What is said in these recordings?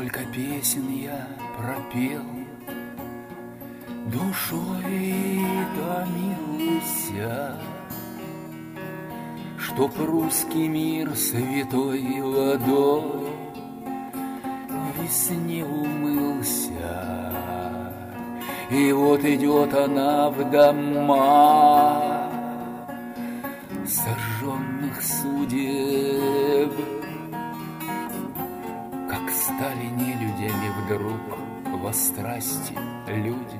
Сколько песен я пропел, душой томился, чтоб русский мир святой водой в весне умылся. И вот идет она в дома сожженных судеб, как стали нелюдями вдруг во страсти люди.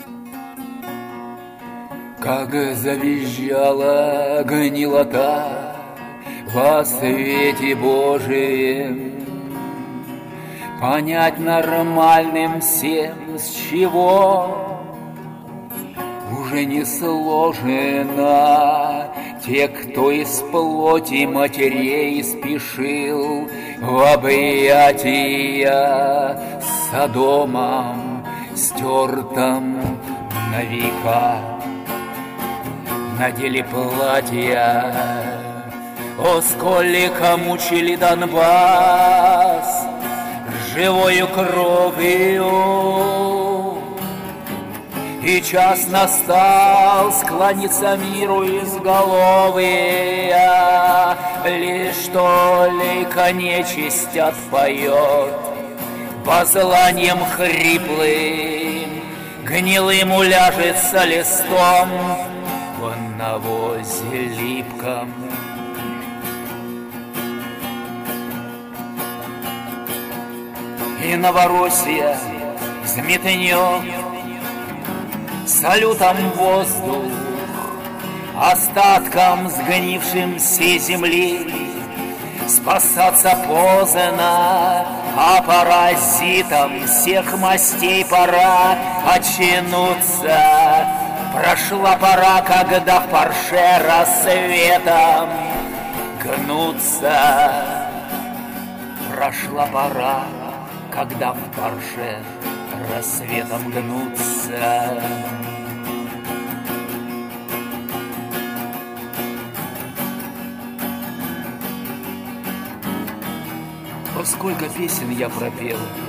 Как завизжала гнилота во свете Божием, понять нормальным всем, с чего уже не сложено. Те, кто из плоти матерей спешил в объятия с Содомом, стертым на века, надели платья. О, сколько мучили Донбасс живою кровью, и час настал склониться миру изголовья. Лишь только нечисть отпоет воззванием хриплым, гнилым уляжется листом в навозе липком. И Новороссия взметнет салютом воздух, остатком сгнившим всей земли. Спасаться поздно, а паразитам всех мастей пора очнуться. Прошла пора, когда в парше рассветом гнутся. Прошла пора, когда в парше рассветом гнутся. О, сколько песен я пропел,